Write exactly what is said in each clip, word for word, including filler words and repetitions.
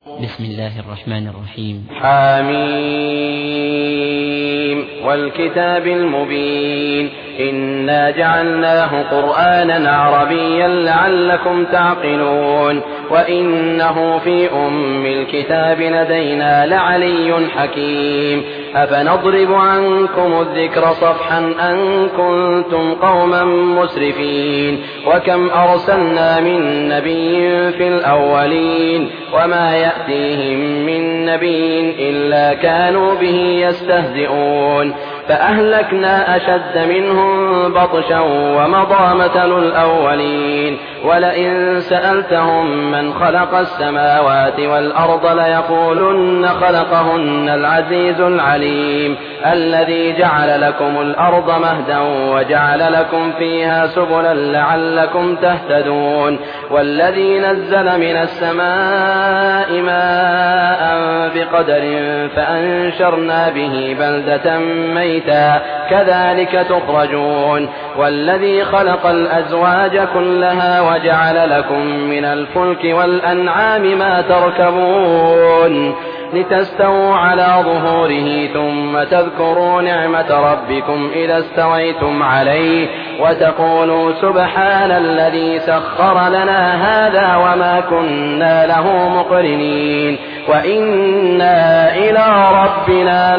بسم الله الرحمن الرحيم. حميم والكتاب المبين إنا جعلناه قرآنا عربيا لعلكم تعقلون وإنه في أم الكتاب لدينا لعلي حكيم أفنضرب عنكم الذكر صفحا أن كنتم قوما مسرفين وكم أرسلنا من نبي في الأولين وما يأتيهم من نبي إلا كانوا به يستهزئون فأهلكنا أشد منهم بطشا ومضى مثل الأولين ولئن سألتهم من خلق السماوات والأرض ليقولن خلقهن العزيز العليم الذي جعل لكم الأرض مهدا وجعل لكم فيها سبلا لعلكم تهتدون والذي نزل من السماء ماء بقدر فأنشرنا به بلدة ميتا كذلك تخرجون والذي خلق الأزواج كلها وجعل لكم من الفلك والأنعام ما تركبون لتستووا على ظهوره ثم تذكروا نعمة ربكم إذا استويتم عليه وتقولوا سبحان الذي سخر لنا هذا وما كنا له مقرنين وإنا إلى ربنا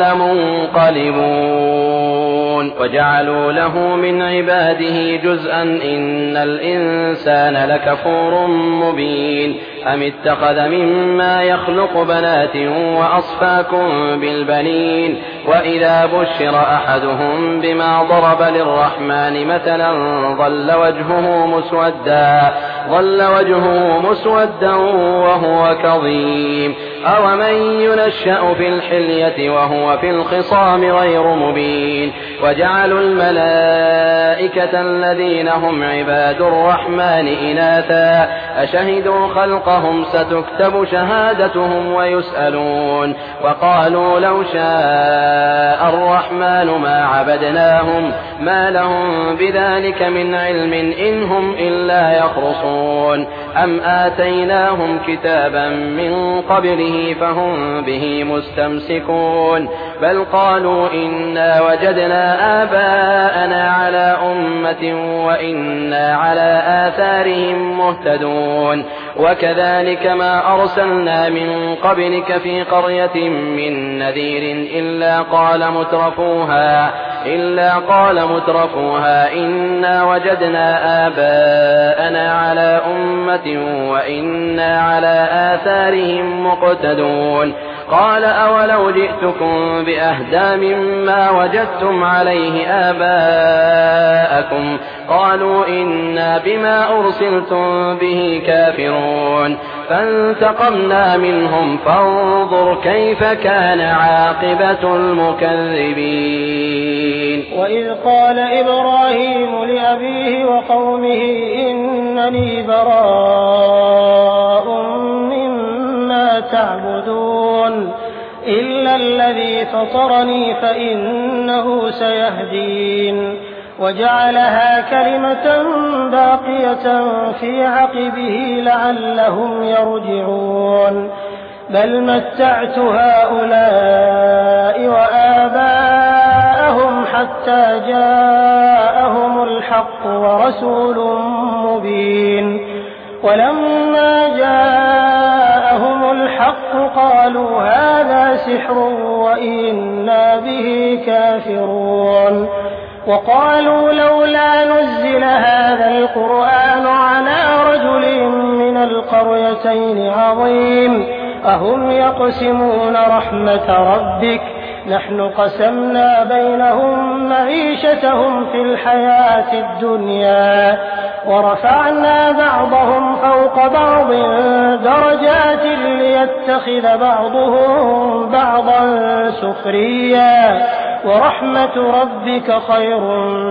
لمنقلبون وجعلوا له من عباده جزءا إن الإنسان لكفور مبين أم اتخذ مما يخلق بنات وأصفاكم بالبنين وإذا بشر أحدهم بما ضرب للرحمن مثلا ظل وجهه مسودا ظل وجهه مسودا وهو كظيم أومن ينشأ في الحلية وهو في الخصام غير مبين وجعلوا الملائكة الذين هم عباد الرحمن إناثا أشهدوا خلقهم ستكتب شهادتهم ويسألون وقالوا لو شاء الرحمن ما عبدناهم ما لهم بذلك من علم إن هم إلا يخرصون أم آتيناهم كتابا من قبله فهم به مستمسكون بل قالوا إنا وجدنا آباءنا على أمة وإنا على آثارهم مهتدون وكذلك ما أرسلنا من قبلك في قرية من نذير إلا قال مترفوها إلا قال مترفوها إنا وجدنا آباءنا على أمة وإنا على آثارهم مقتدون قال أولو جئتكم بأهدى مما وجدتم عليه آباءكم قالوا إنا بما أرسلتم به كافرون فانتقمنا منهم فانظر كيف كان عاقبة المكذبين. وإذ قال إبراهيم لأبيه وقومه إنني براء مما تعبدون إلا الذي فطرني فإنه سيهدين وجعلها كلمة باقية في عقبه لعلهم يرجعون بل متعت هؤلاء وآباءهم حتى جاءهم الحق ورسول مبين ولما جاءهم الحق قالوا هذا سحر وإنا به كافرون وقالوا لولا نزل هذا القرآن على رجل من القريتين عظيم أهم يقسمون رحمة ربك نحن قسمنا بينهم معيشتهم في الحياة الدنيا ورفعنا بعضهم فوق بعض درجات ليتخذ بعضهم بعضا سخريا ورحمة ربك خير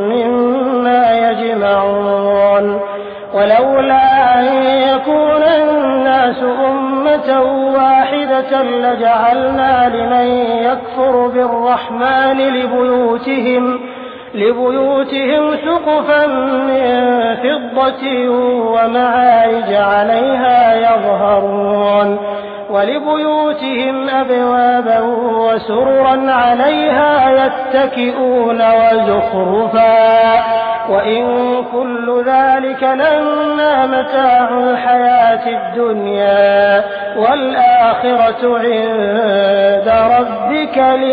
مما يجمعون ولولا أن يكون الناس أمة واحدة لجعلنا لمن يكفر بالرحمن لبيوتهم لبيوتهم سقفا من فضة ومعارج عليها يظهرون ولبيوتهم أبوابا وسررا عليها يتكئون وزخرفا وإن كل ذلك لما متاع الحياة الدنيا والآخرة عند ربك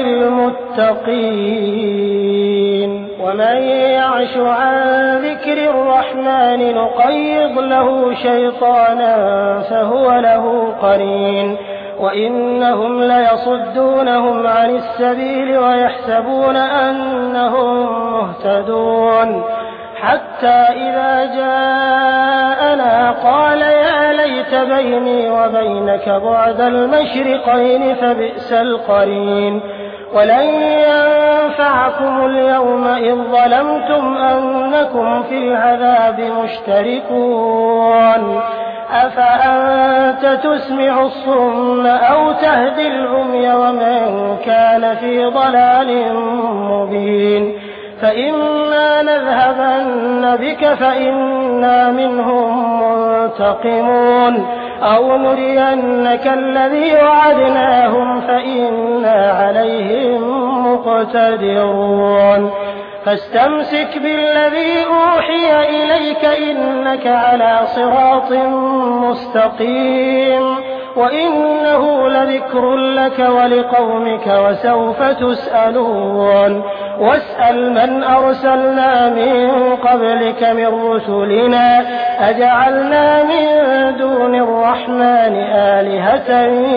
للمتقين ومن يعش عن ذكر الرحمن نقيض له شيطانا فهو له قرين وإنهم ليصدونهم عن السبيل ويحسبون أنهم مهتدون حتى إذا جاءنا قال يا ليت بيني وبينك بعد المشرقين فبئس القرين ولن ينفعكم اليوم إذ ظلمتم أنكم في العذاب مشتركون أفأنت تسمع الصم أو تهدي العمي ومن كان في ضلال مبين فإما نذهبن بك فإنا منهم منتقمون أو نرينك الذي وعدناهم فإنا عليهم مقتدرون فاستمسك بالذي أوحي إليك إنك على صراط مستقيم وإنه لذكر لك ولقومك وسوف تسألون واسأل من أرسلنا من قبلك من رسلنا أجعلنا من دون الرحمن آلهة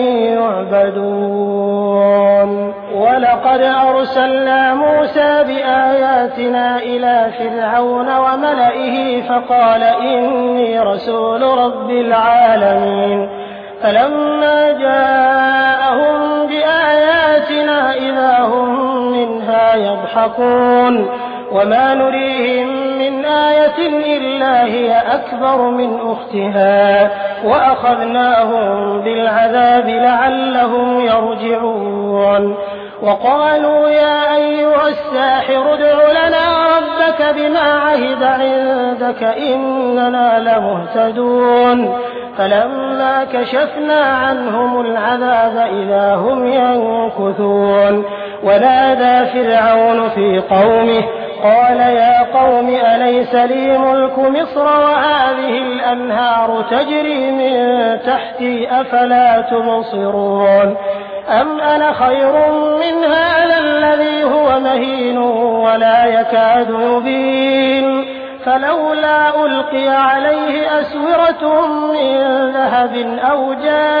يعبدون ولقد أرسلنا موسى بآياتنا إلى فرعون وملئه فقال إني رسول رب العالمين فلما جاءهم بآياتنا إذا هم منها يضحكون وما نريهم من آية إلا هي أكبر من أختها وأخذناهم بالعذاب لعلهم يرجعون وقالوا يا أيها الساحر ادع لنا ربك بما عهد عندك إننا لمهتدون فلما كشفنا عنهم العذاب إذا هم ينكثون ونادى فرعون في قومه قال يا قوم أليس لي ملك مصر وهذه الأنهار تجري من تحتي أفلا تبصرون أم أنا خير من هذا الذي هو مهين ولا يكاد يبين فلولا ألقي عليه أسورة من ذهب أو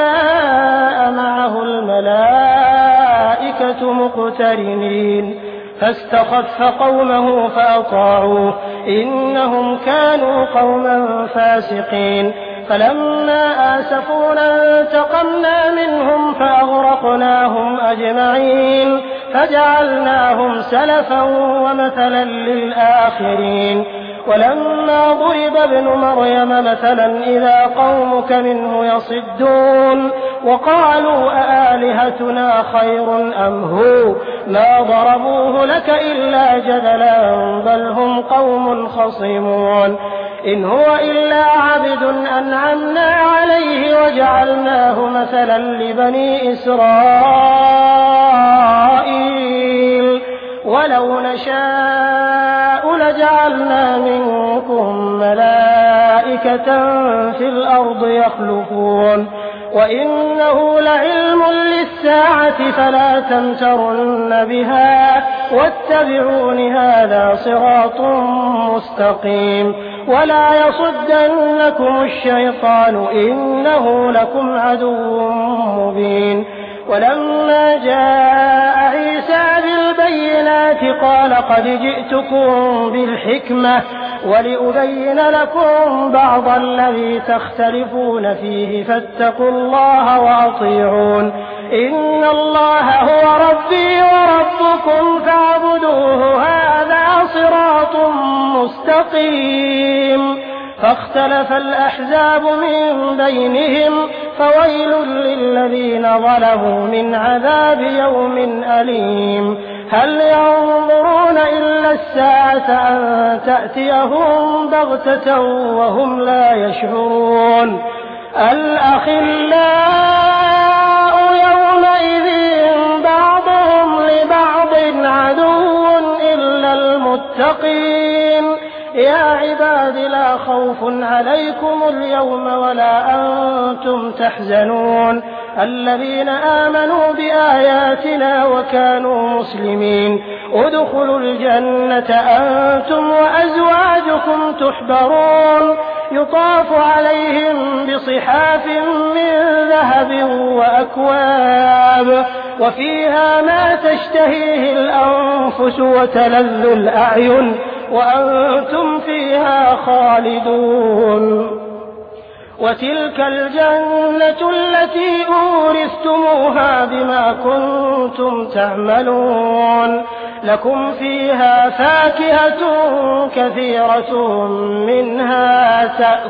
جاء معه الملائكة مقترنين فاستخف قومه فأطاعوه إنهم كانوا قوما فاسقين فلما آسفونا انتقمنا منهم فأغرقناهم أجمعين فجعلناهم سلفا ومثلا للآخرين ولما ضرب ابن مريم مثلا إذا قومك منه يصدون وقالوا أآلهتنا خير أم هو ما ضربوه لك إلا جدلا بل هم قوم خصمون إن هو إلا عبد أنعمنا عليه وجعلناه مثلا لبني إسرائيل ولو نشاء لجعلنا منكم ملائكة في الأرض يخلفون وإنه لعلم للساعة فلا تمترن بها واتبعون هذا صراط مستقيم ولا يصدنكم الشيطان إنه لكم عدو مبين ولما جاء عيسى بالبينات قال قد جئتكم بالحكمة ولأبين لكم بعض الذي تختلفون فيه فاتقوا الله وأطيعون إن الله هو ربي وربكم فاعبدوه هذا صراط مستقيم فاختلف الأحزاب من بينهم فويل للذين ظلموا من عذاب يوم أليم هل ينظرون إلا الساعة أن تأتيهم بغتة وهم لا يشعرون الأخلاء المتقين يا عباد لا خوف عليكم اليوم ولا أنتم تحزنون الذين آمنوا بآياتنا وكانوا مسلمين ادخلوا الجنة أنتم وأزواجكم تحبرون يطاف عليهم بصحاف من ذهب وأكواب وفيها ما تشتهيه الأنفس وتلذ الأعين وأنتم فيها خالدون وتلك الجنة التي أورثتموها بما كنتم تعملون لكم فيها فاكهة كثيرة منها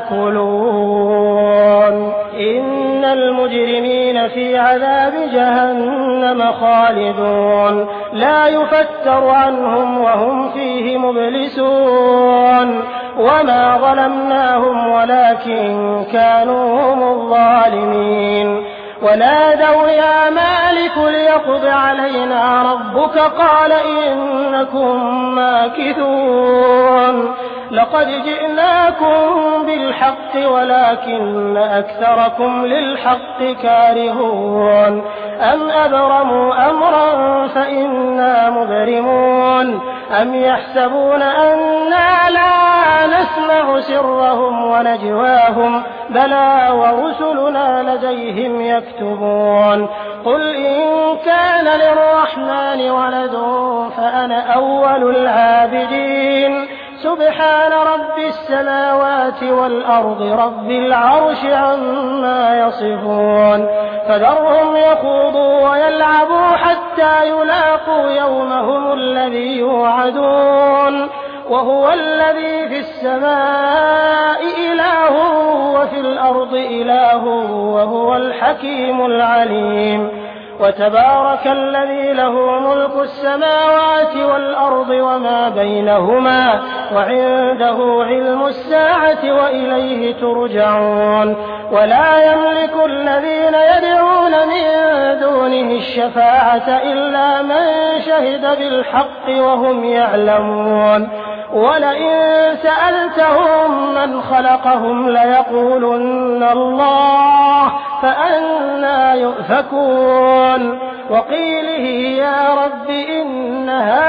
تأكلون إن المجرمين في عذاب جهنم خالدون لا يفتر عنهم وهم فيه مبلسون وما ظلمناهم ولكن كانوا هم الظالمين ونادوا يا مالك ليقض علينا ربك قال إنكم ماكثون لقد جئناكم بالحق ولكن أكثركم للحق كارهون أم أبرموا أمرا فإنا مبرمون أم يحسبون أنا لا نسمع سرهم ونجواهم بلى ورسلنا لديهم يكتبون قل إن كان للرحمن ولد فأنا أول العابدين سبحان رب السماوات والأرض رب العرش عما يصفون فذرهم يخوضوا ويلعبوا حتى يلاقوا يومهم الذي يوعدون وهو الذي في السماء إله وفي الأرض إله وهو الحكيم العليم وتبارك الذي له ملك السماوات والأرض وما بينهما وعنده علم الساعة وإليه ترجعون ولا يملك الذين يدعون من دونه الشفاعة إلا من شهد بالحق وهم يعلمون ولئن سألتهم من خلقهم ليقولن الله فأنى يؤفكون وقيله يا رب إن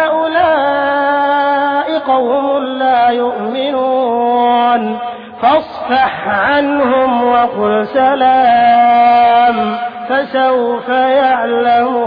هؤلاء قوم لا يؤمنون فاصفح عنهم وقل سلام فسوف يعلمون.